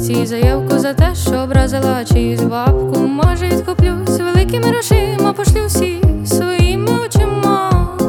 поліції заявку за те, що образила чиюсь бабку. Може, відкуплюсь великими грошима, пошлю всі своїми очима.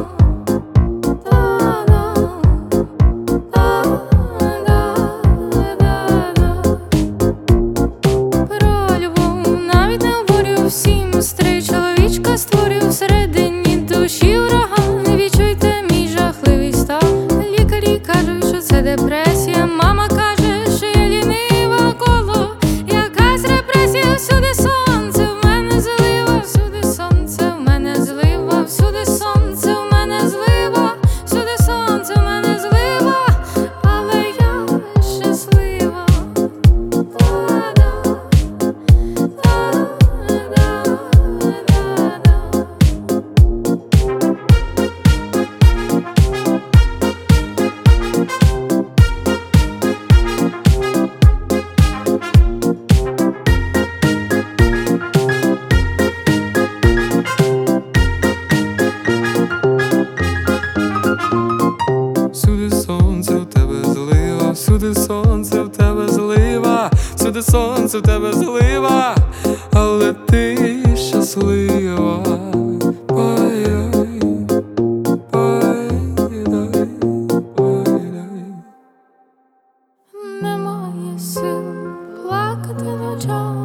Про любов навіть не говорю всім, старий чоловічка створюю всередині душі ураган. Відчуйте мій жахливий стан. Лікарі кажуть, що це депресія. Мама каже, що я лінива коло. Якась репресія, всюди сонце, в мене злива, всюди сонце, в мене злива, всюди сонце, в мене злива, всюди сонце, в мене злива, але я щаслива. Всюди сонце, в тебе злива, всюди сонце, в тебе злива, всюди сонце, в тебе злива, але ти щаслива. Ой-ой, ой-ой, ой-ой. Немає сил плакати ночами.